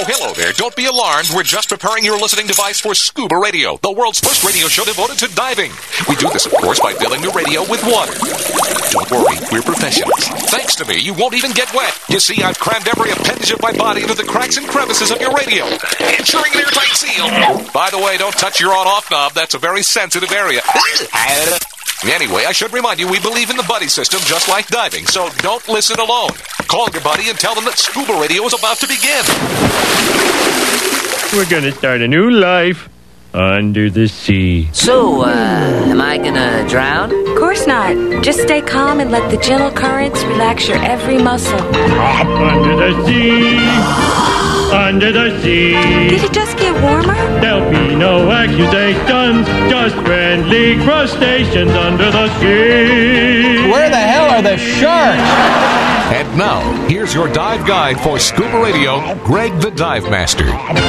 Hello there. Don't be alarmed. We're just preparing your listening device for Scuba Radio, the world's first radio show devoted to diving. We do this, of course, by filling the radio with water. Don't worry, we're professionals. Thanks to me, you won't even get wet. You see, I've crammed every appendage of my body into the cracks and crevices of your radio, ensuring an airtight seal. By the way, don't touch your on-off knob. That's a very sensitive area. Anyway, I should remind you, we believe in the buddy system just like diving, so don't listen alone. Call your buddy and tell them that Scuba Radio is about to begin. We're going to start a new life under the sea. So, am I gonna drown? Of course not. Just stay calm and let the gentle currents relax your every muscle. Under the sea. Under the sea. Did it just get warmer? There'll be no accusations, just friendly crustaceans under the sea. Where the hell are the sharks? And now, here's your dive guide for Scuba Radio, Greg the Dive Master.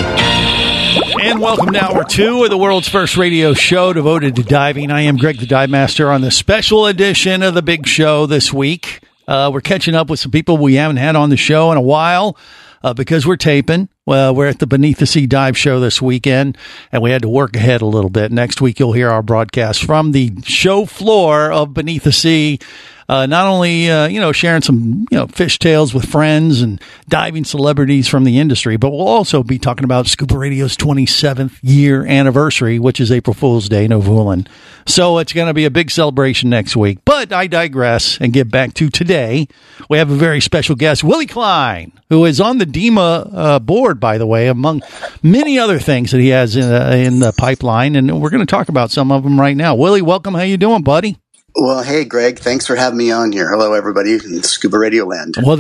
And welcome to Hour 2 of the world's first radio show devoted to diving. I am Greg the Dive Master on the special edition of the big show this week. We're catching up with some people we haven't had on the show in a while. Because we're taping. Well, we're at the Beneath the Sea Dive Show this weekend, and we had to work ahead a little bit. Next week, you'll hear our broadcast from the show floor of Beneath the Sea. Not only, sharing some, fish tales with friends and diving celebrities from the industry, but we'll also be talking about Scuba Radio's 27th year anniversary, which is April Fool's Day, Novulin. So it's going to be a big celebration next week. But I digress and get back to today. We have a very special guest, Willie Klein, who is on the DEMA board, by the way, among many other things that he has in the pipeline. And we're going to talk about some of them right now. Willie, welcome. How you doing, buddy? Well, hey, Greg, thanks for having me on here. Hello, everybody in Scuba Radio Land. Well,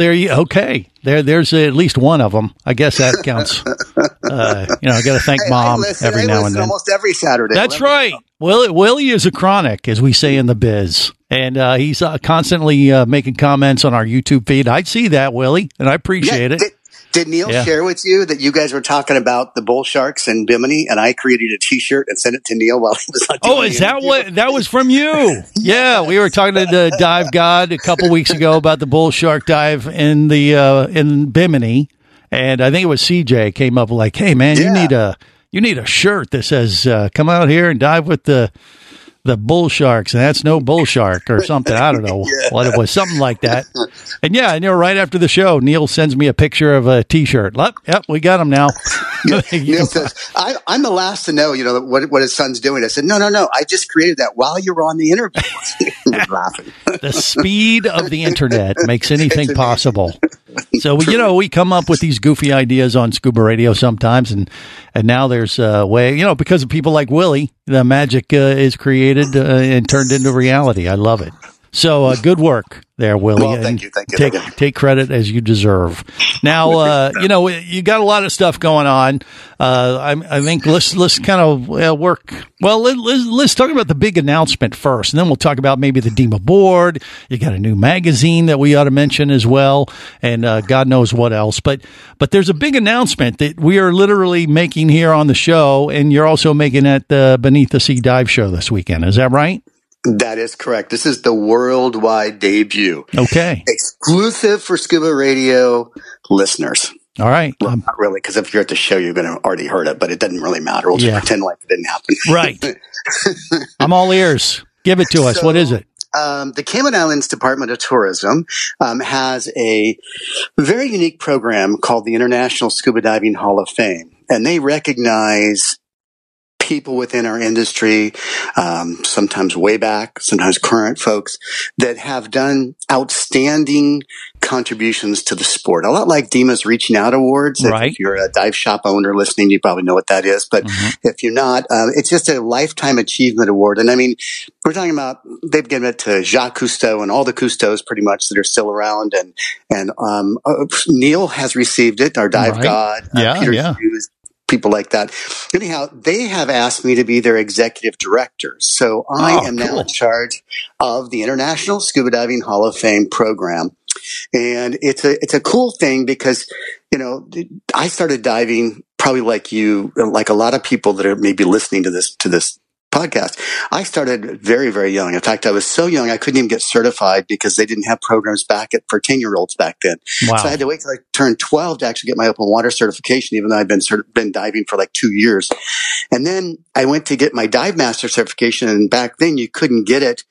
there's at least one of them. I guess that counts. I got to thank Mom every now and then. Almost every Saturday. That's right. Willie is a chronic, as we say in the biz. And he's constantly making comments on our YouTube feed. I see that, Willie, and I appreciate it. Did Neil share with you that you guys were talking about the bull sharks in Bimini, and I created a T-shirt and sent it to Neil while he was on? Oh, is that what that was from you? Yeah, we were talking to the Dive God a couple weeks ago about the bull shark dive in Bimini, and I think it was CJ came up like, "Hey, man, you need a shirt that says come out here and dive with the bull sharks, and that's no bull shark or something." I don't know what it was, something like that. And right after the show, Neil sends me a picture of a T-shirt. Yep, we got him now. Neil says, I'm the last to know, what his son's doing. I said, no. I just created that while you were on the interview. Laughing. The speed of the internet makes anything possible. So, we come up with these goofy ideas on Scuba Radio sometimes, and now there's a way, because of people like Willie, the magic is created and turned into reality. I love it. So, good work there, Willie. Well, thank you. Take credit as you deserve. Now, you got a lot of stuff going on. I think let's kind of work. Well, let's talk about the big announcement first, and then we'll talk about maybe the DEMA board. You got a new magazine that we ought to mention as well, and God knows what else. But there's a big announcement that we are literally making here on the show, and you're also making at the Beneath the Sea Dive Show this weekend. Is that right? That is correct. This is the worldwide debut. Okay. Exclusive for Scuba Radio listeners. All right. Well, not really, because if you're at the show, you're going to already heard it, but it doesn't really matter. We'll just pretend like it didn't happen. Right. I'm all ears. Give it to us. What is it? The Cayman Islands Department of Tourism has a very unique program called the International Scuba Diving Hall of Fame, and they recognize people within our industry, sometimes way back, sometimes current folks that have done outstanding contributions to the sport. A lot like DEMA's Reaching Out Awards. Right. If you're a dive shop owner listening, you probably know what that is. But if you're not, it's just a lifetime achievement award. And I mean, we're talking about, they've given it to Jacques Cousteau and all the Cousteaus pretty much that are still around. And Neil has received it, our dive god, Peter Hughes. People like that. Anyhow, they have asked me to be their executive director. So I am now in charge of the International Scuba Diving Hall of Fame program. And it's a cool thing because, I started diving probably like you, like a lot of people that are maybe listening to this podcast. I started very, very young. In fact, I was so young I couldn't even get certified because they didn't have programs for 10-year-olds back then. Wow. So I had to wait till I turned 12 to actually get my open water certification, even though I'd been diving for like 2 years. And then I went to get my dive master certification, and back then you couldn't get it.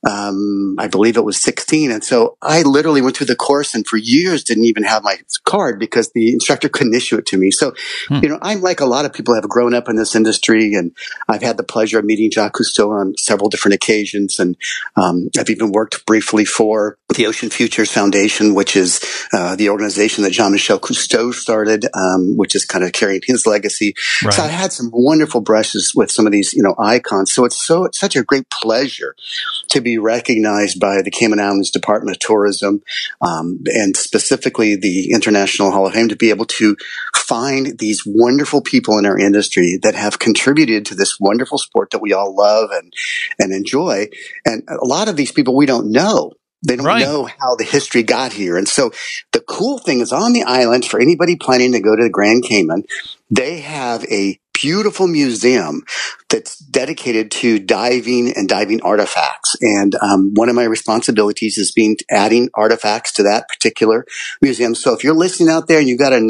I believe it was 16. And so I literally went through the course and for years didn't even have my card because the instructor couldn't issue it to me. So, I'm like a lot of people have grown up in this industry, and I've had the pleasure of meeting Jacques Cousteau on several different occasions. And I've even worked briefly for the Ocean Futures Foundation, which is the organization that Jean-Michel Cousteau started, which is kind of carrying his legacy. Right. So I had some wonderful brushes with some of these, icons. So it's such a great pleasure to be recognized by the Cayman Islands Department of Tourism, and specifically the International Hall of Fame, to be able to find these wonderful people in our industry that have contributed to this wonderful sport that we all love and enjoy. And a lot of these people we don't know. They don't know how the history got here. And so the cool thing is, on the island, for anybody planning to go to the Grand Cayman, they have a beautiful museum that's dedicated to diving and diving artifacts. And one of my responsibilities is adding artifacts to that particular museum. So if you're listening out there and you've got a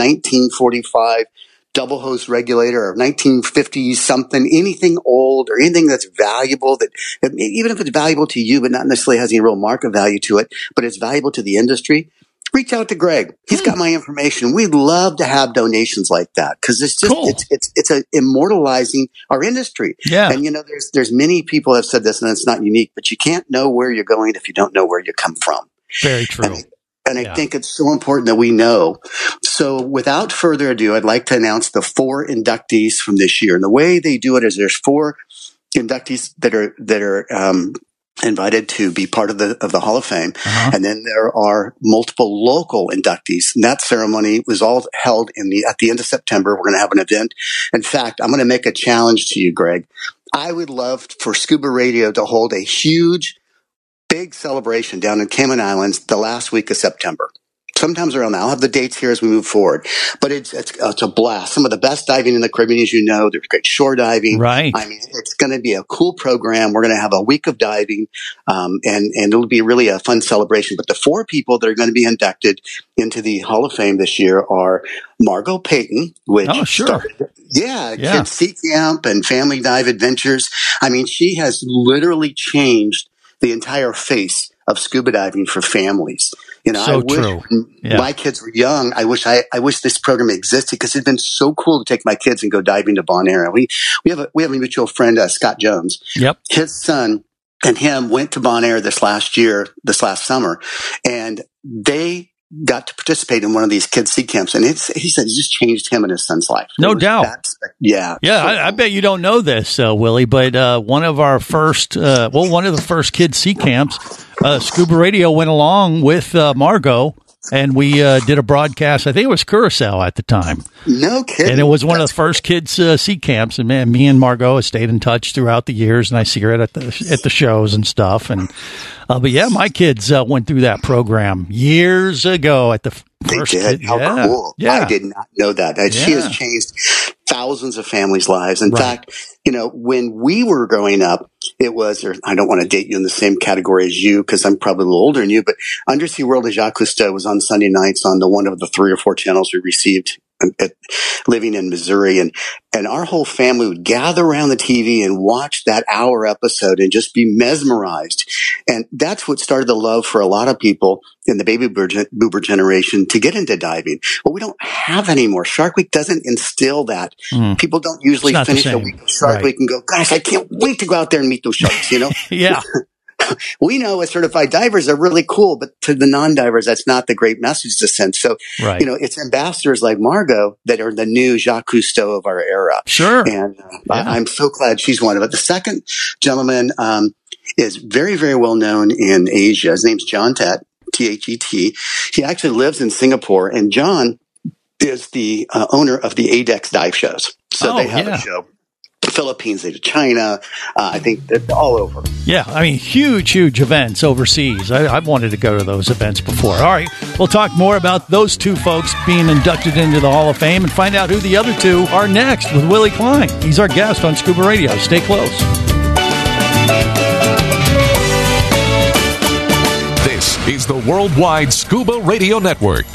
1945 double hose regulator or 1950s something, anything old or anything that's valuable, that even if it's valuable to you but not necessarily has any real market value to it, but it's valuable to the industry, reach out to Greg. He's got my information. We'd love to have donations like that because it's just cool. It's immortalizing our industry. Yeah. And there's many people have said this, and it's not unique, but you can't know where you're going if you don't know where you come from. Very true. And I think it's so important that we know. So without further ado, I'd like to announce the 4 inductees from this year. And the way they do it is there's 4 inductees that are invited to be part of the Hall of Fame. Uh-huh. And then there are multiple local inductees. And that ceremony was all held at the end of September. We're going to have an event. In fact, I'm going to make a challenge to you, Greg. I would love for Scuba Radio to hold a huge, big celebration down in Cayman Islands the last week of September. Sometimes around that. I'll have the dates here as we move forward. But it's a blast. Some of the best diving in the Caribbean, as you know. There's great shore diving. Right. I mean, it's going to be a cool program. We're going to have a week of diving, and it'll be really a fun celebration. But the 4 people that are going to be inducted into the Hall of Fame this year are Margot Payton, which started, Kids Sea Camp and Family Dive Adventures. I mean, she has literally changed the entire face of scuba diving for families. I wish when my kids were young, I wish this program existed because it'd been so cool to take my kids and go diving to Bonaire. We have a mutual friend, Scott Jones. Yep. His son and him went to Bonaire this last summer, and they got to participate in one of these kids' sea camps, and he said it just changed him and his son's life. No doubt. I bet you don't know this, Willie, but one of the first kids' sea camps, Scuba Radio went along with Margot, and we did a broadcast. I think it was Curacao at the time. No kidding. And it was one of the first kids' sea camps, and man, me and Margot have stayed in touch throughout the years, and I see her at the shows and stuff, and but yeah, my kids went through that program years ago at the first. They did. How cool! Yeah. I did not know that. She has changed thousands of families' lives. In fact, when we were growing up, it was, or I don't want to date you in the same category as you because I'm probably a little older than you, but Undersea World of Jacques Cousteau was on Sunday nights on one of the 3 or 4 channels we received living in Missouri, and our whole family would gather around the TV and watch that hour episode and just be mesmerized. And that's what started the love for a lot of people in the baby boomer generation to get into diving. Well, we don't have anymore. Shark Week doesn't instill that. People don't usually finish a week of Shark Week and go, gosh, I can't wait to go out there and meet those sharks, Yeah. We know as certified divers are really cool, but to the non-divers, that's not the great message to send. So, it's ambassadors like Margot that are the new Jacques Cousteau of our era. Sure. And I'm so glad she's one of it. The second gentleman is very, very well known in Asia. His name's John Tet, T-H-E-T. He actually lives in Singapore, and John is the owner of the ADEX dive shows. So they have a show. Philippines, they do China. I think they're all over. Yeah, I mean, huge events overseas. I've wanted to go to those events before. All right, we'll talk more about those 2 folks being inducted into the Hall of Fame and find out who the other 2 are next with Willie Klein. He's our guest on Scuba Radio. Stay close. This is the Worldwide Scuba Radio Network.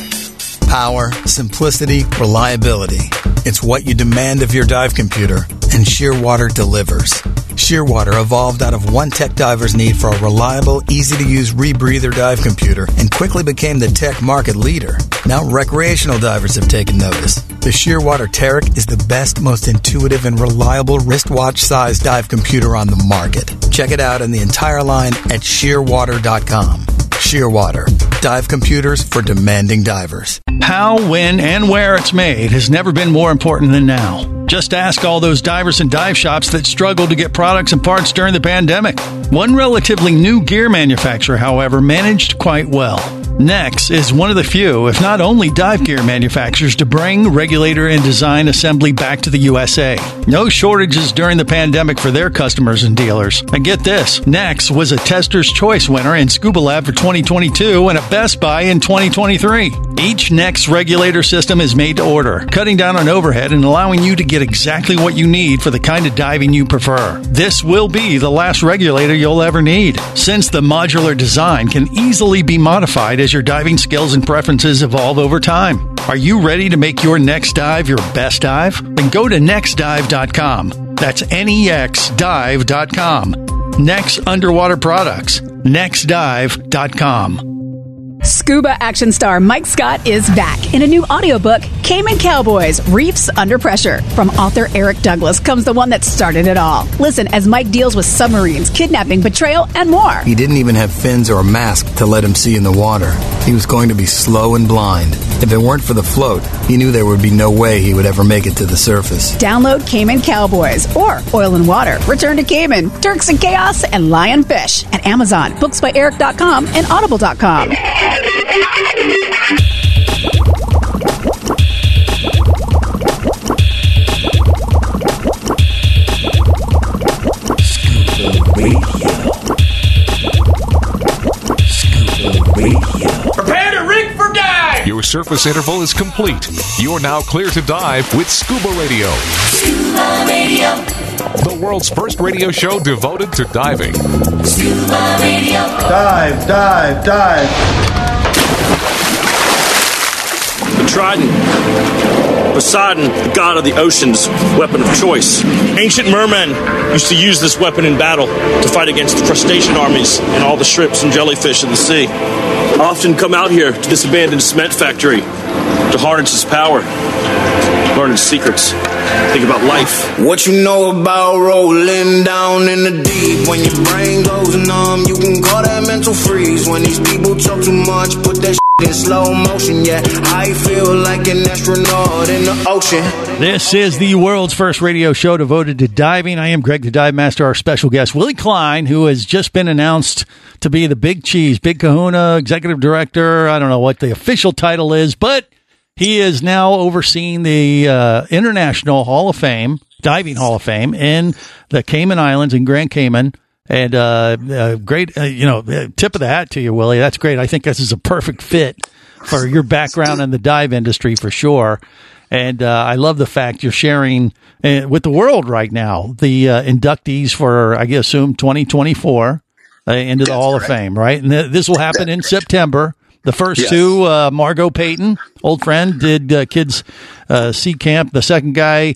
Power, simplicity, reliability. It's what you demand of your dive computer, and Shearwater delivers. Shearwater evolved out of one tech diver's need for a reliable, easy-to-use rebreather dive computer and quickly became the tech market leader. Now recreational divers have taken notice. The Shearwater Taric is the best, most intuitive, and reliable wristwatch-sized dive computer on the market. Check it out in the entire line at shearwater.com. Shearwater, dive computers for demanding divers. How, when, and where it's made has never been more important than now. Just ask all those divers and dive shops that struggled to get products and parts during the pandemic. One relatively new gear manufacturer, however, managed quite well. Nex is one of the few, if not only, dive gear manufacturers to bring regulator and design assembly back to the USA. No shortages during the pandemic for their customers and dealers. And get this, Nex was a Tester's Choice winner in Scuba Lab for 2022 and a Best Buy in 2023. Each Nex regulator system is made to order, cutting down on overhead and allowing you to get exactly what you need for the kind of diving you prefer. This will be the last regulator you'll ever need, since the modular design can easily be modified as your diving skills and preferences evolve over time. Are you ready to make your next dive your best dive? Then go to nexdive.com. That's nexdive.com. Nex Underwater Products. nexdive.com. Scuba action star Mike Scott is back in a new audiobook, Cayman Cowboys, Reefs Under Pressure. From author Eric Douglas comes the one that started it all. Listen as Mike deals with submarines, kidnapping, betrayal, and more. He didn't even have fins or a mask to let him see in the water. He was going to be slow and blind. If it weren't for the float, he knew there would be no way he would ever make it to the surface. Download Cayman Cowboys or Oil and Water, Return to Cayman, Turks and Chaos, and Lionfish at Amazon, booksbyeric.com, and audible.com. Prepare to rig for dive! Your surface interval is complete. You're now clear to dive with Scuba Radio. Scuba Radio. The world's first radio show devoted to diving. Scuba Radio. Dive, dive, dive. The Trident. Poseidon, the god of the ocean's weapon of choice. Ancient mermen used to use this weapon in battle to fight against the crustacean armies and all the shrimps and jellyfish in the sea. I often come out here to this abandoned cement factory to harness its power, learn its secrets, think about life. What you know about rolling down in the deep? When your brain goes numb, you can call that mental freeze. When these people talk too much, put that in slow motion, yeah. I feel like an astronaut in the ocean. This is the world's first radio show devoted to diving. I am Greg the Dive Master. Our special guest, Willie Klein, who has just been announced to be the Big Cheese, Big Kahuna Executive Director. I don't know what the official title is, but he is now overseeing the International Hall of Fame, Diving Hall of Fame in the Cayman Islands in Grand Cayman. And great, tip of the hat to you, Willie. That's great. I think this is a perfect fit for your background in the dive industry for sure. And I love the fact you're sharing with the world right now the inductees for, I assume, 2024 into the Hall of Fame, right? And this will happen in September. The first two, Margot Payton, old friend, did Kids Sea Camp. The second guy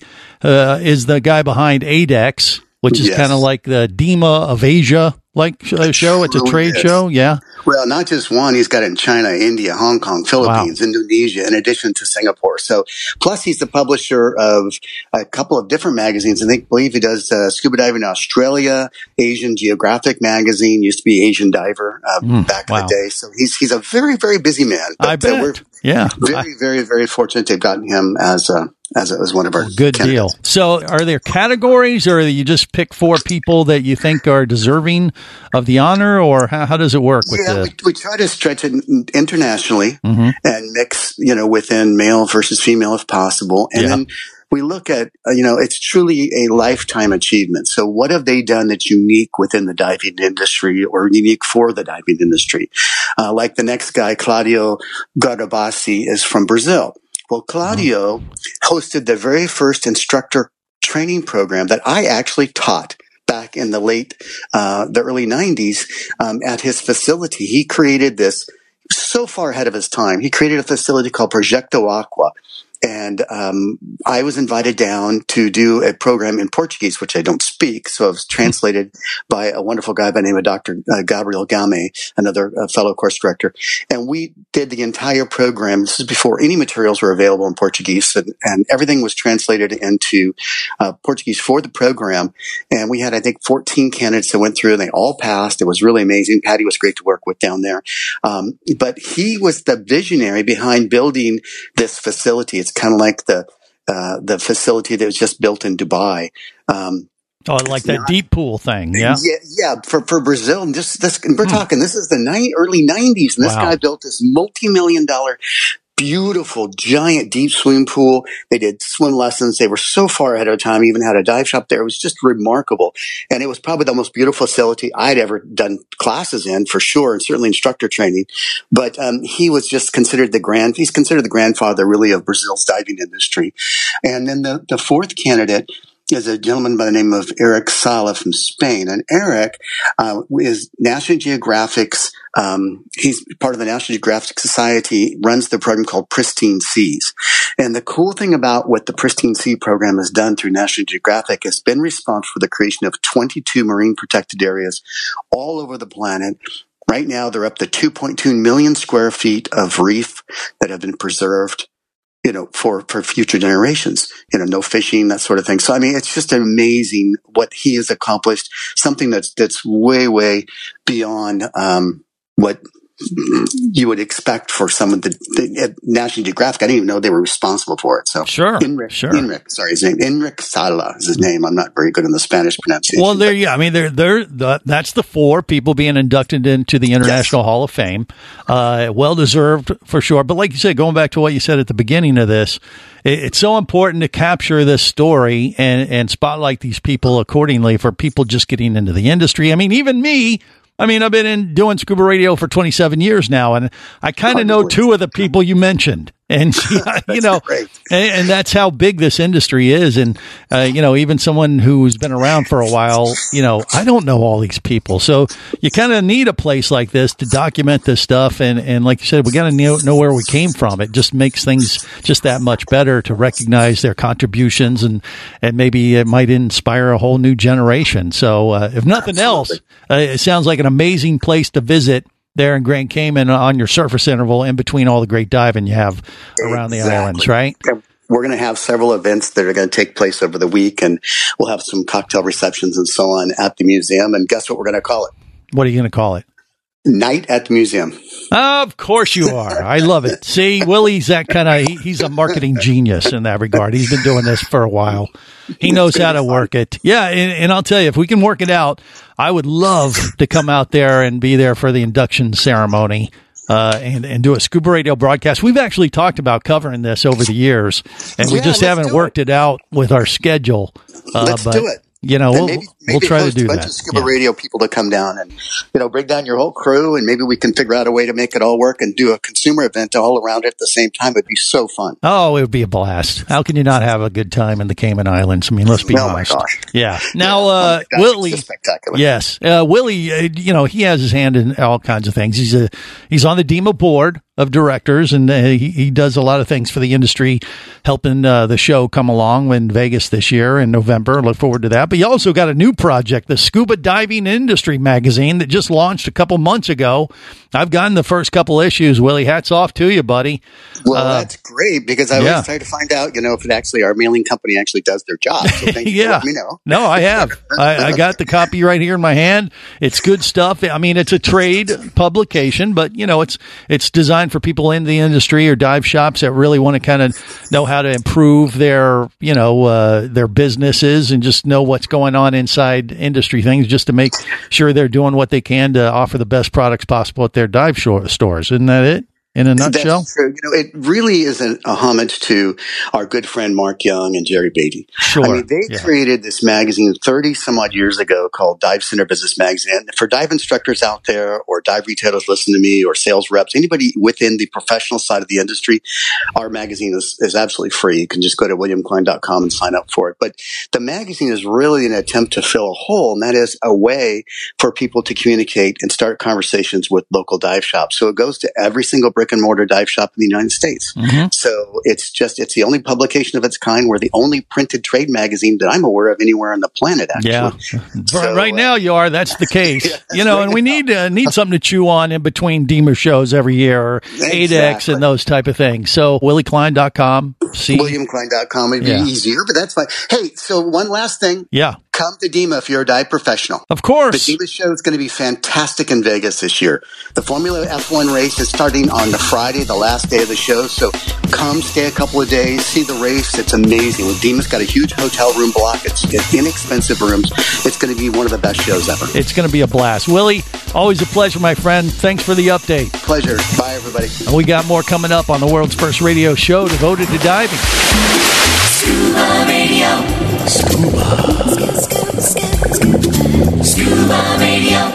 is the guy behind ADEX, which is kind of like the DEMA of Asia show. It's a trade show. Yeah. Well, not just one. He's got it in China, India, Hong Kong, Philippines, Indonesia, in addition to Singapore. So, plus he's the publisher of a couple of different magazines. I believe he does Scuba Diving Australia, Asian Geographic Magazine, used to be Asian Diver back in the day. So he's a very, very busy man. But, I bet. We're very, very, very fortunate they've gotten him as one of our good candidates. Deal. So are there categories, or you just pick 4 people that you think are deserving of the honor, or how does it work? We try to stretch it internationally and mix, within male versus female if possible. And then we look at, it's truly a lifetime achievement. So what have they done that's unique within the diving industry or unique for the diving industry? Like the next guy, Claudio Gardabassi, is from Brazil. Well, Claudio hosted the very first instructor training program that I actually taught back in the early 90s at his facility. He created this so far ahead of his time. He created a facility called Projeto Aqua. And I was invited down to do a program in Portuguese, which I don't speak. So it was translated by a wonderful guy by the name of Dr. Gabriel Game, another fellow course director. And we did the entire program. This is before any materials were available in Portuguese. And everything was translated into Portuguese for the program. And we had, I think, 14 candidates that went through, and they all passed. It was really amazing. Patty was great to work with down there. But he was the visionary behind building this facility. It's kind of like the facility that was just built in Dubai. Like that deep pool thing, yeah? Yeah, for Brazil. And we're talking, this is the early 90s, and this guy built this multi-million-dollar, beautiful, giant, deep swimming pool. They did swim lessons. They were so far ahead of time, even had a dive shop there. It was just remarkable. And it was probably the most beautiful facility I'd ever done classes in, for sure, and certainly instructor training. But he was just considered he's considered the grandfather, really, of Brazil's diving industry. And then the fourth candidate is a gentleman by the name of Eric Sala from Spain. And Eric is National Geographic's, he's part of the National Geographic Society, runs the program called Pristine Seas. And the cool thing about what the Pristine Sea program has done through National Geographic has been responsible for the creation of 22 marine protected areas all over the planet. Right now, they're up to 2.2 million square feet of reef that have been preserved, for future generations, no fishing, that sort of thing. So, I mean, it's just amazing what he has accomplished, something that's way, way beyond what you would expect for some of the National Geographic. I didn't even know they were responsible for it. So sure. Enric, sorry, his name. Enric Sala is his name. I'm not very good in the Spanish pronunciation. Well, that's the four people being inducted into the International Hall of Fame. Well deserved for sure. But like you said, going back to what you said at the beginning of this, it's so important to capture this story and spotlight these people accordingly for people just getting into the industry. I mean, even me. I've been doing scuba radio for 27 years now, and I kind of know two of the people you mentioned. And, and that's how big this industry is. And, even someone who's been around for a while, I don't know all these people. So you kind of need a place like this to document this stuff. And like you said, we got to know where we came from. It just makes things just that much better to recognize their contributions, and maybe it might inspire a whole new generation. So if nothing else, it sounds like an amazing place to visit there in Grand Cayman on your surface interval in between all the great diving you have around the islands, right? We're going to have several events that are going to take place over the week, and we'll have some cocktail receptions and so on at the museum. And guess what we're going to call it? What are you going to call it? Night at the Museum. Of course you are. I love it. See, Willie's that kind of, he's a marketing genius in that regard. He's been doing this for a while. He knows how to work it. Yeah, and I'll tell you, if we can work it out, I would love to come out there and be there for the induction ceremony and do a scuba radio broadcast. We've actually talked about covering this over the years, and we just haven't worked it out with our schedule. Let's do it. We'll try to do that. Maybe a bunch of scuba radio people to come down and, bring down your whole crew, and maybe we can figure out a way to make it all work and do a consumer event all around it at the same time. It'd be so fun. Oh, it would be a blast. How can you not have a good time in the Cayman Islands? I mean, let's be honest. Oh my gosh. Yeah. Now, Willie, it's spectacular. Yes. Willie, he has his hand in all kinds of things. He's on the DEMA board of directors, and he does a lot of things for the industry, helping the show come along in Vegas this year in November. Look forward to that. But you also got a new project, the Scuba Diving Industry magazine, that just launched a couple months ago. I've gotten the first couple issues. Willie, hats off to you, buddy. Well, that's great, because I always try to find out, if it actually, our mailing company actually does their job. So thank you for letting me know. No, I have. I got the copy right here in my hand. It's good stuff. I mean, it's a trade publication, but it's designed for people in the industry or dive shops that really want to kind of know how to improve their businesses and just know what's going on inside industry things, just to make sure they're doing what they can to offer the best products possible at their dive stores. Isn't that it? in a nutshell? That's true. It really is a homage to our good friend Mark Young and Jerry Beatty. Sure. I mean, they created this magazine 30 some odd years ago called Dive Center Business Magazine. For dive instructors out there, or dive retailers listen to me, or sales reps, anybody within the professional side of the industry, our magazine is absolutely free. You can just go to williamklein.com and sign up for it. But the magazine is really an attempt to fill a hole, and that is a way for people to communicate and start conversations with local dive shops. So it goes to every single brick and mortar dive shop in the United States. Mm-hmm. So it's the only publication of its kind. We're the only printed trade magazine that I'm aware of anywhere on the planet, actually. Yeah. So, right now you are. That's the case. And we need something to chew on in between DEMA shows every year, or ADEX and those type of things. So WillieKlein.com. WilliamKlein.com would be easier, but that's fine. Hey, so one last thing. Yeah. Come to DEMA if you're a dive professional. Of course. The DEMA show is going to be fantastic in Vegas this year. The Formula F1 race is starting on the Friday, the last day of the show. So come, stay a couple of days, see the race. It's amazing. DEMA's got a huge hotel room block. It's inexpensive rooms. It's going to be one of the best shows ever. It's going to be a blast. Willie, always a pleasure, my friend. Thanks for the update. Pleasure. Bye, everybody. And we got more coming up on the world's first radio show devoted to diving. Scuba Radio. Scuba Radio.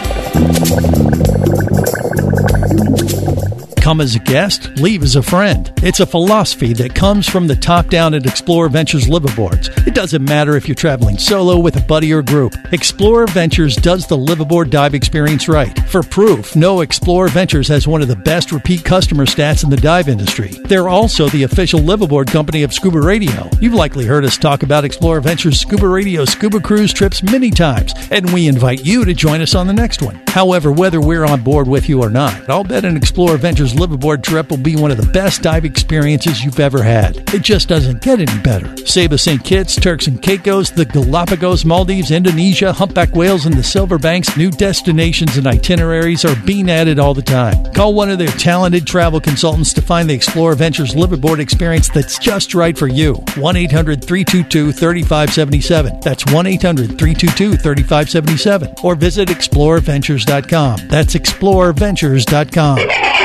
Come as a guest, leave as a friend. It's a philosophy that comes from the top down at Explorer Ventures liveaboards. It doesn't matter if you're traveling solo, with a buddy, or group. Explorer Ventures does the liveaboard dive experience right. For proof, know Explorer Ventures has one of the best repeat customer stats in the dive industry. They're also the official liveaboard company of Scuba Radio. You've likely heard us talk about Explorer Ventures Scuba Radio scuba cruise trips many times, and we invite you to join us on the next one. However, whether we're on board with you or not, I'll bet an Explorer Ventures liveaboard trip will be one of the best dive experiences you've ever had. It just doesn't get any better. Saba St. Kitts, Turks and Caicos, the Galapagos, Maldives, Indonesia, humpback whales, and the Silver Banks, new destinations and itineraries are being added all the time. Call one of their talented travel consultants to find the Explorer Ventures liveaboard experience that's just right for you. 1-800-322-3577. That's 1-800-322-3577. Or visit explorerventures.com. That's explorerventures.com.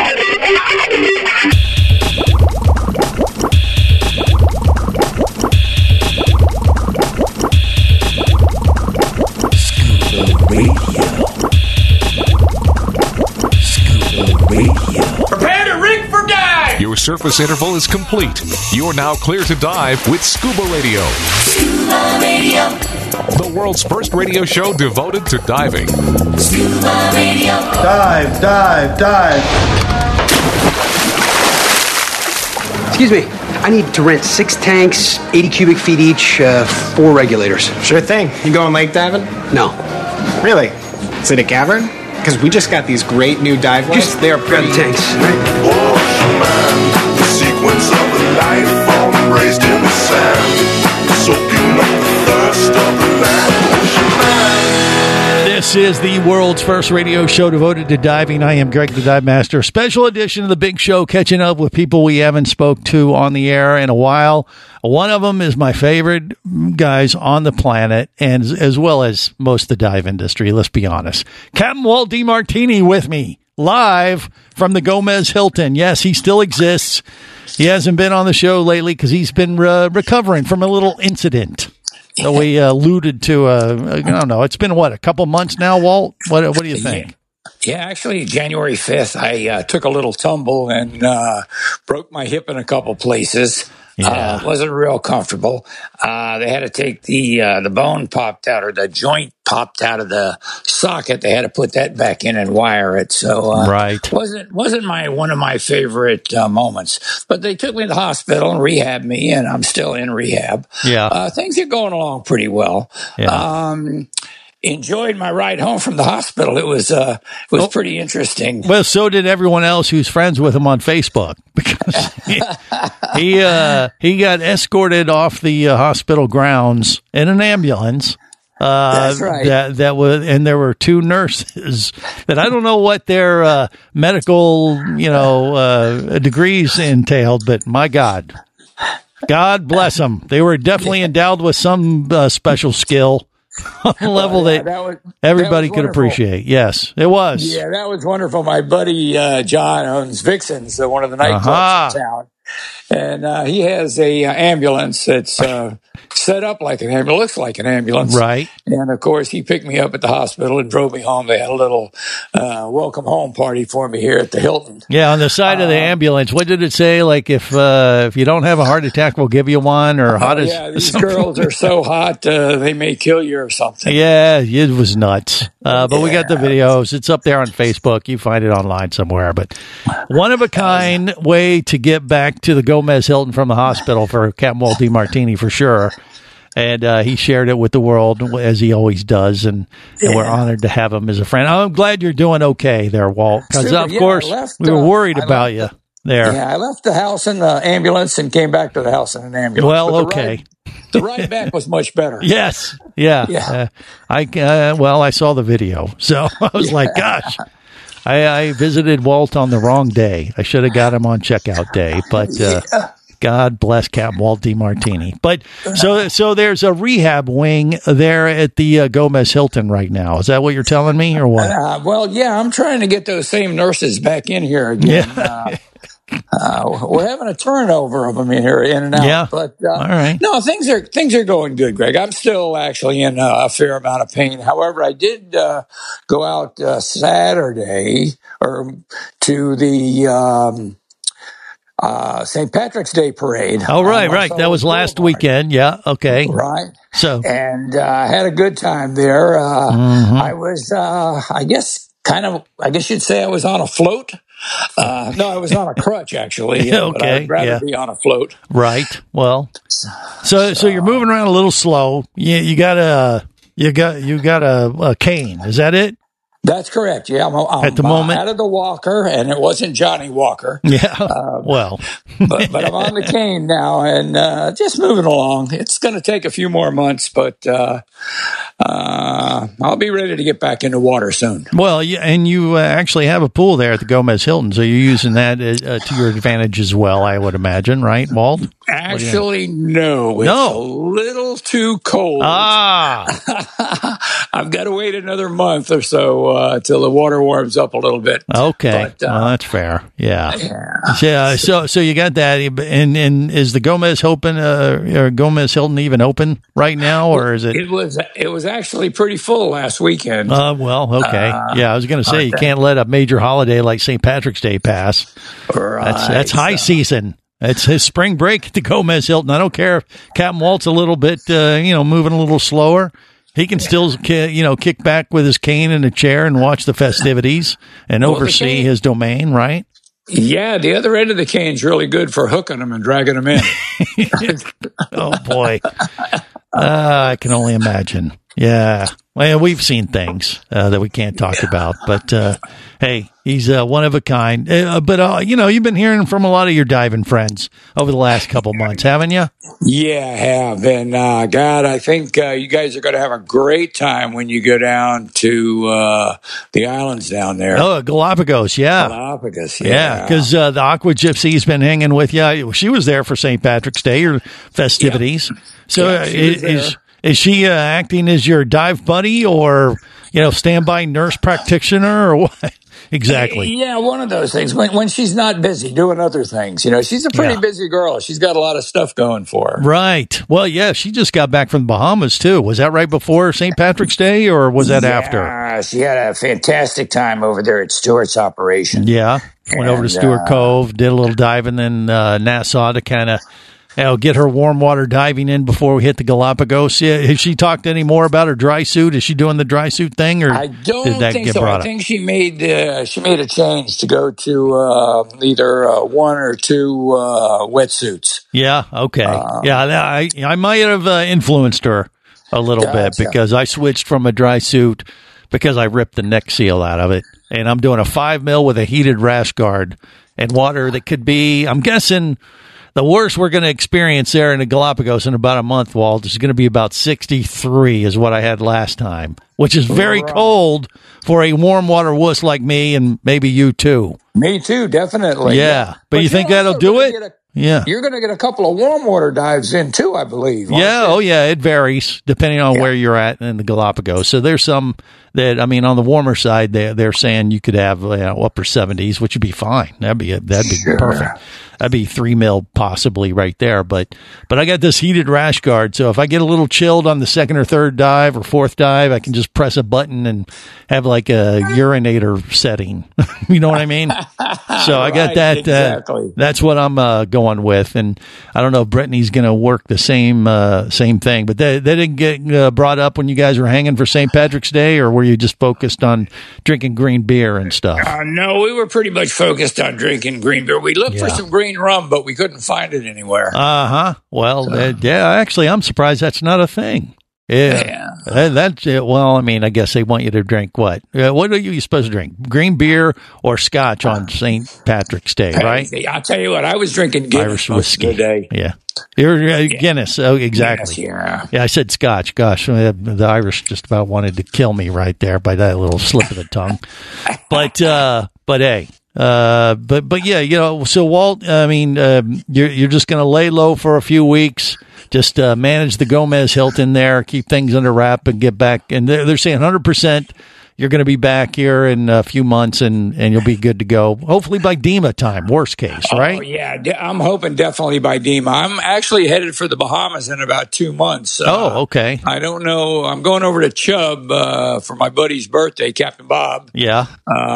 Prepare to rig for dive! Your surface interval is complete. You're now clear to dive with Scuba Radio. Scuba Radio. The world's first radio show devoted to diving. Scuba Radio. Dive, dive, dive. Excuse me, I need to rent 6 tanks, 80 cubic feet each, 4 regulators. Sure thing. You going lake diving? No. Really? Is it a cavern? Because we just got these great new dive lights. They are pretty. Grab the tanks. The sequence of a life form raised in the sand, soaking up the thirst of the land. This is the world's first radio show devoted to diving. I am Greg the Dive Master. Special edition of the big show, catching up with people we haven't spoke to on the air in a while. One of them is my favorite guys on the planet, and as well as most of the dive industry, let's be honest. Captain Walt DeMartini with me, live from the Gomez Hilton. Yes, he still exists. He hasn't been on the show lately because he's been recovering from a little incident. So we alluded to, I don't know, it's been, a couple months now, Walt? What do you think? Yeah, actually, January 5th, I took a little tumble and broke my hip in a couple places. Yeah. Wasn't real comfortable. They had to take the bone popped out, or the joint popped out of the socket. They had to put that back in and wire it. So right. wasn't one of my favorite moments. But they took me to the hospital and rehabbed me, and I'm still in rehab. Yeah. Things are going along pretty well. Yeah. Enjoyed my ride home from the hospital. It was pretty interesting. Well, so did everyone else who's friends with him on Facebook, because he got escorted off the hospital grounds in an ambulance. That's right. That was, and there were 2 nurses that I don't know what their medical degrees entailed, but my God bless them. They were definitely endowed with some special skill. on a level that everybody could appreciate. Yes, it was. Yeah, that was wonderful. My buddy John owns Vixen's, one of the nightclubs in town. And he has a ambulance that's set up like an ambulance, looks like an ambulance. Right. And, of course, he picked me up at the hospital and drove me home. They had a little welcome home party for me here at the Hilton. Yeah, on the side of the ambulance, what did it say? Like, if you don't have a heart attack, we'll give you one, or hot as... Yeah, these girls are so hot, they may kill you or something. Yeah, it was nuts. But we got the videos. It's up there on Facebook. You find it online somewhere. But one-of-a-kind way to get back to the Gomez Hilton from the hospital for Captain Walt DiMartini, for sure. And he shared it with the world, as he always does, and we're honored to have him as a friend. I'm glad you're doing okay there, Walt, because, of course, we were worried about you there. Yeah, I left the house in the ambulance and came back to the house in an ambulance. Well, okay. The ride back was much better. Yes, yeah. I saw the video, so I was like, gosh. I visited Walt on the wrong day. I should have got him on checkout day, but God bless Captain Walt DiMartini. But so there's a rehab wing there at the Gomez Hilton right now. Is that what you're telling me, or what? I'm trying to get those same nurses back in here again. Yeah. We're having a turnover of them in here, in and out. Yeah. But all right. No, things are going good, Greg. I'm still actually in a fair amount of pain. However, I did go out Saturday to the St. Patrick's Day parade. Oh, right. That was last weekend. Yeah. Okay. Right. So, and I had a good time there. I was, I guess you'd say I was on a float. No, I was on a crutch, actually. Okay. But I'd rather be on a float. Right. Well, so you're moving around a little slow. You got a cane. Is that it? That's correct. Yeah, I'm at the moment out of the walker, and it wasn't Johnny Walker. Yeah. But I'm on the cane now, and just moving along. It's going to take a few more months, but I'll be ready to get back into water soon. Well, and you actually have a pool there at the Gomez Hilton, so you're using that to your advantage as well, I would imagine, right, Walt? Actually, no. It's a little too cold. I've got to wait another month or so till the water warms up a little bit. Okay, well, that's fair. Yeah. So you got that, and is the Gomez Hilton or Gomez Hilton even open right now, or is it? It was actually pretty full last weekend. Well, okay. I was going to say you can't let a major holiday like St. Patrick's Day pass. Right. That's high season. It's his spring break at the Gomez Hilton. I don't care if Captain Walt's a little bit, moving a little slower. He can still, kick back with his cane in a chair and watch the festivities and oversee his domain, right? Yeah, the other end of the cane's really good for hooking them and dragging them in. Oh, boy. I can only imagine. Yeah. Well, we've seen things that we can't talk about, but hey, he's one of a kind. But you've been hearing from a lot of your diving friends over the last couple months, haven't you? Yeah, I have. And God, I think you guys are going to have a great time when you go down to the islands down there. Oh, Galapagos, yeah. Galapagos, yeah. Because the Aqua Gypsy's been hanging with you. She was there for St. Patrick's Day or festivities. Yeah. So is she acting as your dive buddy or, standby nurse practitioner or what? Exactly. Yeah, one of those things. When she's not busy doing other things, she's a pretty busy girl. She's got a lot of stuff going for her. Right. Well, yeah, she just got back from the Bahamas too. Was that right before St. Patrick's Day or was that after? She had a fantastic time over there at Stewart's operation. Yeah. Went over to Stewart Cove, did a little diving in Nassau to kind of get her warm water diving in before we hit the Galapagos. Yeah, has she talked any more about her dry suit? Is she doing the dry suit thing, or I don't think so. I think she made a change to go to either one or two wetsuits. Yeah. Okay. I might have influenced her a little bit because I switched from a dry suit because I ripped the neck seal out of it, and I'm doing a 5 mil with a heated rash guard and water that could be, I'm guessing. The worst we're going to experience there in the Galapagos in about a month, Walt, is going to be about 63 is what I had last time, which is very cold for a warm water wuss like me and maybe you too. Me too, definitely. Yeah. But you think that'll do it? Yeah. You're going to get a couple of warm water dives in too, I believe. Yeah. Oh, yeah. It varies depending on where you're at in the Galapagos. So there's some that, I mean, on the warmer side, they're saying you could have upper 70s, which would be fine. That'd be perfect. That'd be 3 mil possibly right there. But I got this heated rash guard. So if I get a little chilled on the second or third dive or fourth dive, I can just press a button and have like a urinator setting. You know what I mean? So I got that. Exactly. That's what I'm going with. And I don't know if Brittany's going to work the same thing, but they didn't get brought up when you guys were hanging for St. Patrick's Day, or were you just focused on drinking green beer and stuff? No, we were pretty much focused on drinking green beer. We looked for some green rum, but we couldn't find it anywhere. Well, actually, I'm surprised that's not a thing. Yeah. That's it. Well, I mean, I guess they want you to drink what? What are you supposed to drink? Green beer or scotch on St. Patrick's Day, right? I'll tell you what, I was drinking Guinness Irish whiskey. most of the day. Yeah. You're Guinness. Oh, exactly. Guinness, yeah, I said scotch. Gosh, the Irish just about wanted to kill me right there by that little slip of the tongue. But hey. But yeah, so Walt, I mean, you're just going to lay low for a few weeks, just manage the Gomez Hilton there, keep things under wrap, and get back. And they're saying 100%. You're going to be back here in a few months, and you'll be good to go. Hopefully by DEMA time, worst case, right? Oh, yeah. I'm hoping definitely by DEMA. I'm actually headed for the Bahamas in about 2 months. Okay. I don't know. I'm going over to Chubb for my buddy's birthday, Captain Bob. Yeah.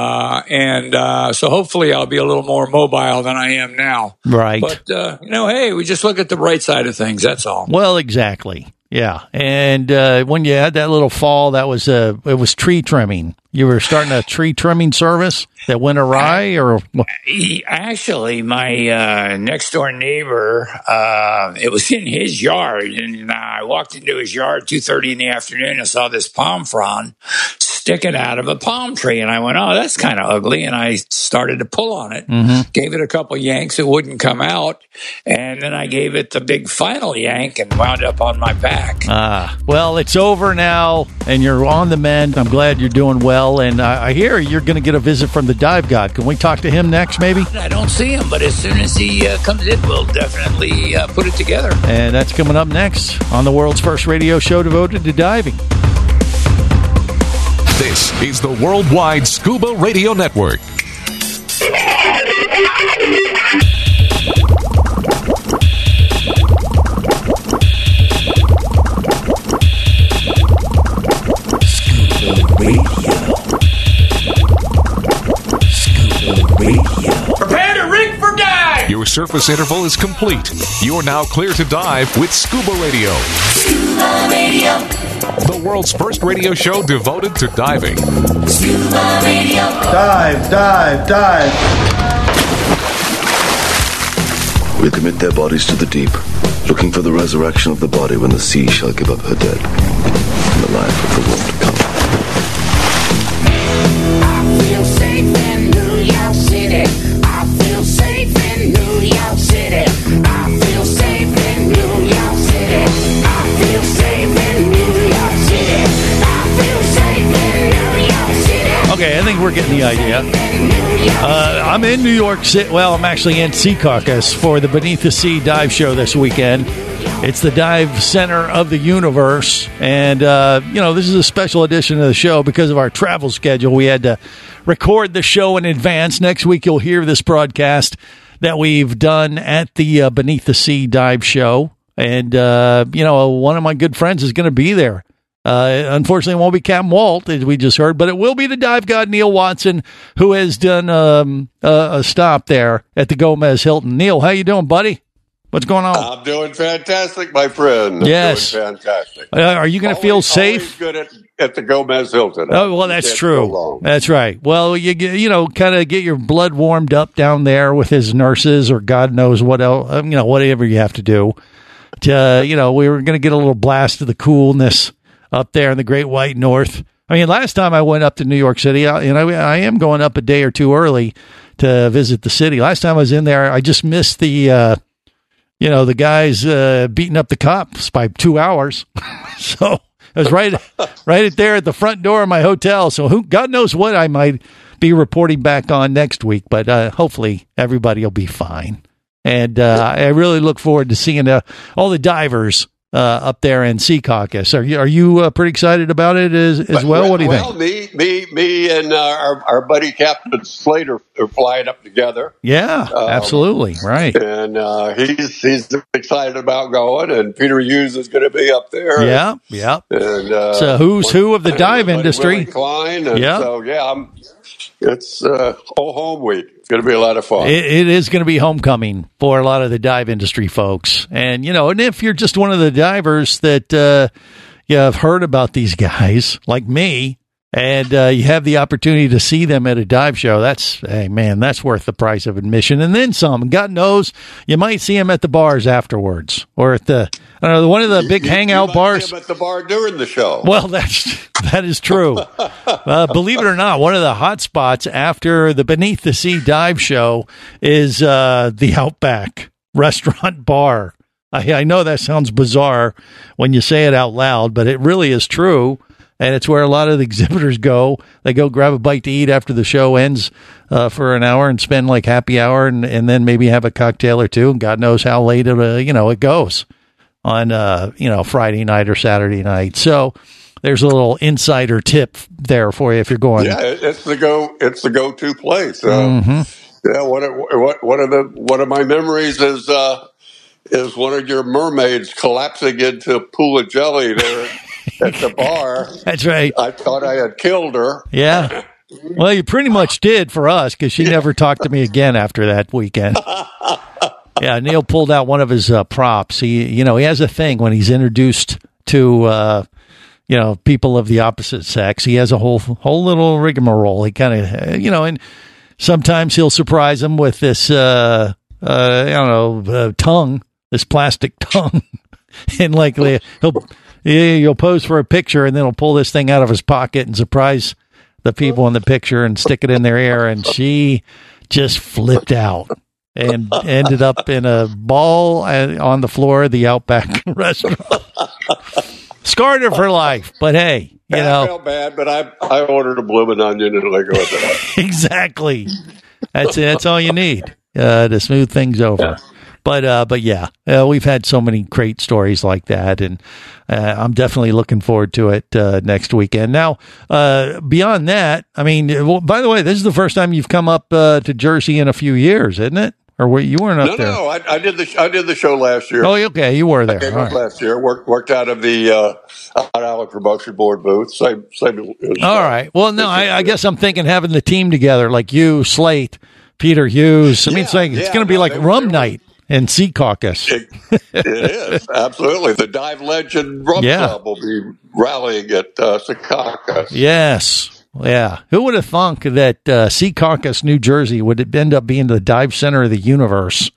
So hopefully I'll be a little more mobile than I am now. Right. But, hey, we just look at the bright side of things. That's all. Well, exactly. Yeah, and when you had that little fall, it was tree trimming. You were starting a tree trimming service that went awry, or actually, my next door neighbor, it was in his yard, and I walked into his yard 2:30 in the afternoon and saw this palm frond sticking out of a palm tree, and I went, "Oh, that's kind of ugly," and I started to pull on it, gave it a couple yanks, it wouldn't come out, and then I gave it the big final yank and wound up on my back. Well, it's over now, and you're on the mend. I'm glad you're doing well, and I hear you're going to get a visit from the Dive God. Can we talk to him next, maybe? I don't see him, but as soon as he comes in, we'll definitely put it together. And that's coming up next on the world's first radio show devoted to diving. This is the Worldwide Scuba Radio Network. Prepare to rig for dive! Your surface interval is complete. You're now clear to dive with Scuba Radio. Scuba Radio. The world's first radio show devoted to diving. Scuba Radio. Dive, dive, dive. We'll commit their bodies to the deep, looking for the resurrection of the body when the sea shall give up her dead, and the life of the world to come. I feel safe in New York City. I feel safe in New York City. I feel safe in New York City. I feel safe in New York City. I feel safe in New York City. Okay, I think we're getting the idea. I'm in New York City. Well, I'm actually in Secaucus for the Beneath the Sea dive show this weekend. It's the dive center of the universe. And, this is a special edition of the show because of our travel schedule. We had to record the show in advance. Next week, you'll hear this broadcast that we've done at the Beneath the Sea dive show. And, one of my good friends is going to be there. Unfortunately, it won't be Captain Walt, as we just heard, but it will be the dive god Neil Watson, who has done a stop there at the Gomez Hilton. Neil, how you doing, buddy? What's going on? I'm doing fantastic, my friend. Yes. Doing fantastic. Are you going to feel safe? Always good at the Gomez Hilton. Oh, well, that's true. That's right. Well, you kind of get your blood warmed up down there with his nurses or God knows what else, whatever you have to do. We were going to get a little blast of the coolness up there in the Great White North. I mean, last time I went up to New York City, I am going up a day or two early to visit the city. Last time I was in there, I just missed the guys beating up the cops by 2 hours. So I was right there at the front door of my hotel. So God knows what I might be reporting back on next week, but hopefully everybody will be fine. And I really look forward to seeing all the divers up there in Secaucus. Are you pretty excited about it as well? What do you think? Well, me and our buddy Captain Slater are flying up together. Yeah, absolutely. Right. And he's excited about going, and Peter Hughes is going to be up there. Yeah. And so who's who of the dive industry? Willie Klein. And so, it's home week. It's going to be a lot of fun. It is going to be homecoming for a lot of the dive industry folks. And, and if you're just one of the divers that you have heard about these guys, like me, and you have the opportunity to see them at a dive show, that's worth the price of admission. And then some. God knows, you might see them at the bars afterwards, or at one of the big hangout bars. See them at the bar during the show. Well, that is true. Believe it or not, one of the hot spots after the Beneath the Sea dive show is the Outback Restaurant Bar. I know that sounds bizarre when you say it out loud, but it really is true. And it's where a lot of the exhibitors go. They go grab a bite to eat after the show ends for an hour and spend like happy hour and then maybe have a cocktail or two. And God knows how late it goes on Friday night or Saturday night. So there's a little insider tip there for you if you're going. Yeah, it's the go-to place. Yeah, one of my memories is one of your mermaids collapsing into a pool of jelly there at the bar. That's right. I thought I had killed her. Yeah. Well, you pretty much did for us because she never talked to me again after that weekend. Yeah, Neil pulled out one of his props. He has a thing when he's introduced to people of the opposite sex. He has a whole little rigmarole. He kind of and sometimes he'll surprise them with this tongue, this plastic tongue, and he'll pose for a picture and then he'll pull this thing out of his pocket and surprise the people in the picture and stick it in their ear. And she just flipped out and ended up in a ball on the floor of the Outback restaurant. Scarred her for life, but hey, I felt bad, but I ordered a blooming onion and let go of that. Exactly. That's all you need to smooth things over. But yeah, we've had so many great stories like that, and I'm definitely looking forward to it next weekend. Now, beyond that, I mean, by the way, this is the first time you've come up to Jersey in a few years, isn't it? Or you weren't up there? No, I did the show last year. Oh, okay, you were there. I came up last year. Worked out of the Hot Alley Promotion Board booth. Same. All right. Well, no, I guess I'm thinking having the team together, like you, Slate, Peter Hughes. I mean, it's going to be like rum night in Secaucus. It is absolutely. The Dive Legend Rum Club will be rallying at Secaucus. Yes. Yeah. Who would have thunk that Secaucus, New Jersey would end up being the dive center of the universe,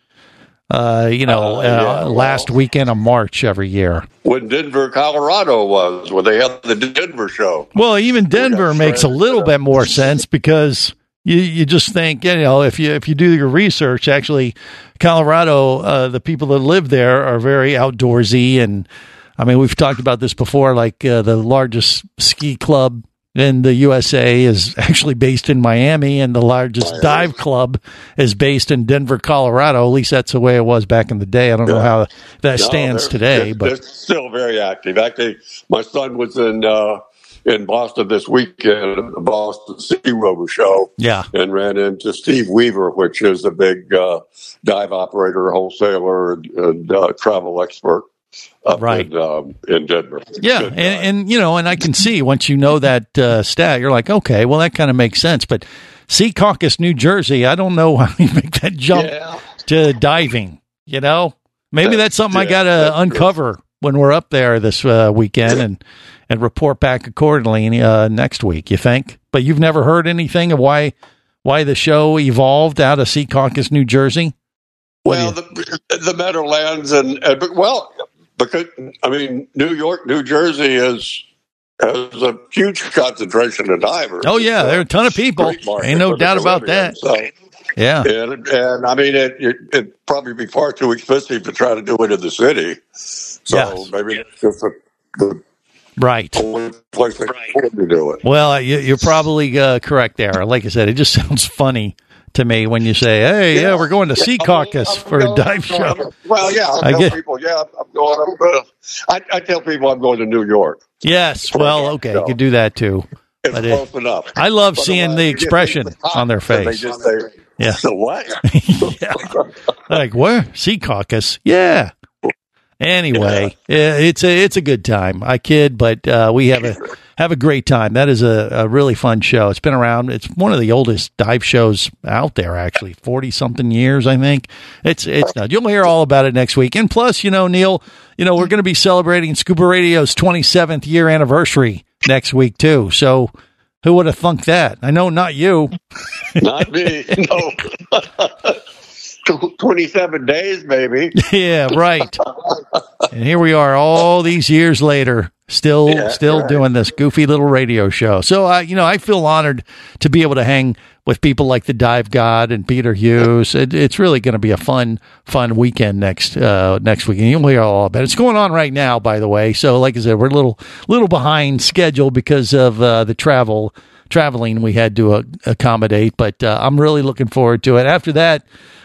last weekend of March every year? When Denver, Colorado was, when they had the Denver show. Well, even Denver makes a little bit more sense because you just think, if you do your research, actually, Colorado, the people that live there are very outdoorsy. And I mean, we've talked about this before, like the largest ski club in the USA is actually based in Miami, and the largest dive club is based in Denver, Colorado. At least that's the way it was back in the day. I don't know how that stands today, but they're still very active. Actually, my son was in Boston this weekend at the Boston Sea Rover Show. Yeah, and ran into Steve Weaver, which is a big dive operator, wholesaler, and travel expert. In Denver. Yeah, and I can see once you know that stat, you're like, okay, well, that kind of makes sense. But Secaucus, New Jersey, I don't know how you make that jump to diving. Maybe that's something I got to uncover when we're up there this weekend and report back accordingly next week. You think? But you've never heard anything of why the show evolved out of Secaucus, New Jersey? Well, the Meadowlands because New York, New Jersey has a huge concentration of divers. Oh yeah, there are a ton of people. Ain't no doubt about that. So, yeah, and I mean it'd probably be far too expensive to try to do it in the city. So maybe it's just the right only place they can afford to do it. Well, you're probably correct there. Like I said, it just sounds funny to me when you say, "Hey, yeah, we're going to Sea Caucus for a dive show." Well, yeah, I tell people, I'm going. I tell people I'm going to New York. Yes, well, okay, you could do that too. It's close enough. I love seeing the expression on their face. They just say, "Yeah, so what?" Yeah. Like, where? Sea Caucus? Yeah. Anyway, it's a good time. I kid, but we have a great time. That is a really fun show. It's been around. It's one of the oldest dive shows out there, actually, 40-something years, I think. It's not. You'll hear all about it next week. And plus, Neil, we're going to be celebrating Scuba Radio's 27th year anniversary next week too. So who would have thunk that? I know not you. Not me. No. 27 days, maybe. Yeah, right. And here we are all these years later, still doing this goofy little radio show. So, I feel honored to be able to hang with people like the Dive God and Peter Hughes. It's really going to be a fun weekend next week. And you'll hear all about it. It's going on right now, by the way. So, like I said, we're a little behind schedule because of the traveling we had to accommodate. But I'm really looking forward to it. After that,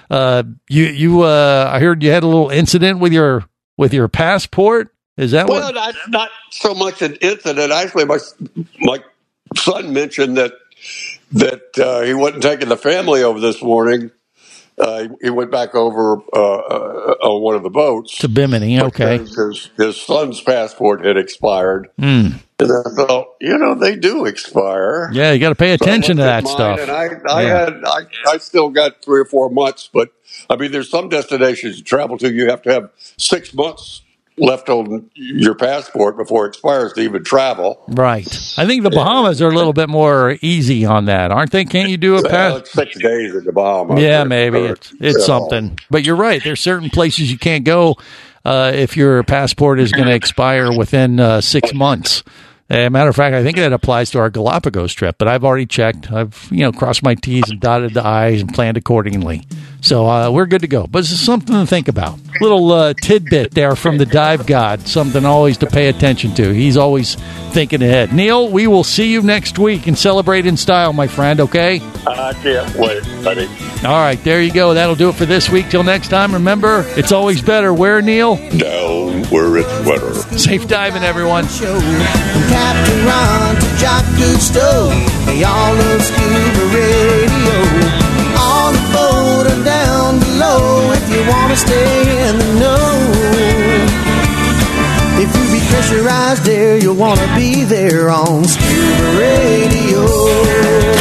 I heard you had a little incident with your passport. Is that not so much an incident. Actually, my son mentioned that he wasn't taking the family over this morning. He went back over on one of the boats to Bimini. Okay, his son's passport had expired. And I thought, they do expire. Yeah, you got to pay attention to that stuff. And I still got 3 or 4 months, but I mean, there's some destinations you travel to, you have to have 6 months left on your passport before it expires to even travel. Right. I think the Bahamas are a little bit more easy on that, aren't they? Can't you do a passport? 6 days in the Bahamas. Yeah, maybe it's something. But you're right. There's certain places you can't go if your passport is going to expire within 6 months. As a matter of fact, I think that applies to our Galapagos trip, but I've already checked. I've, crossed my T's and dotted the I's and planned accordingly. So we're good to go. But it's something to think about. Little tidbit there from the Dive God, something always to pay attention to. He's always thinking ahead. Neil, we will see you next week and celebrate in style, my friend, okay? I can't wait, buddy. All right, there you go. That'll do it for this week. Till next time, remember, it's always better. Where, Neil? Down where it's wetter. Safe diving, everyone. Captain Ron to Jock Gusto, they all love Scuba Radio. On the boat or down below, if you want to stay in the know. If you be pressurized there, you'll want to be there on Scuba Radio.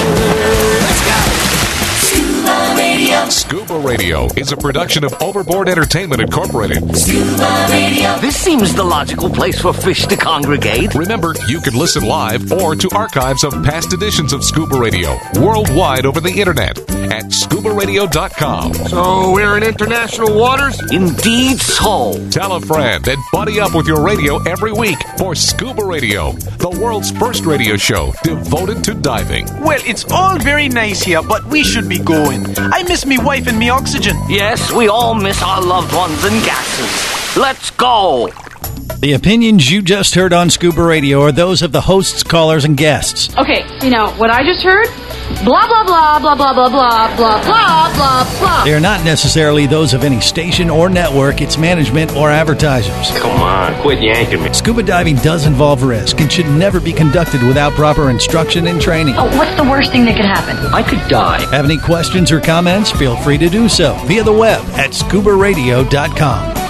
Scuba Radio is a production of Overboard Entertainment Incorporated. Scuba Radio. This seems the logical place for fish to congregate. Remember, you can listen live or to archives of past editions of Scuba Radio worldwide over the internet at scubaradio.com. So we're in international waters? Indeed so. Tell a friend and buddy up with your radio every week for Scuba Radio, the world's first radio show devoted to diving. Well, it's all very nice here, but we should be going. I miss me wife and me oxygen. Yes, we all miss our loved ones and gases. Let's go. The opinions you just heard on Scuba Radio are those of the hosts, callers, and guests. Okay, what I just heard? Blah, blah, blah, blah, blah, blah, blah, blah, blah, blah, blah. They are not necessarily those of any station or network, its management, or advertisers. Come on, quit yanking me. Scuba diving does involve risk and should never be conducted without proper instruction and training. Oh, what's the worst thing that could happen? I could die. Have any questions or comments? Feel free to do so via the web at scubaradio.com.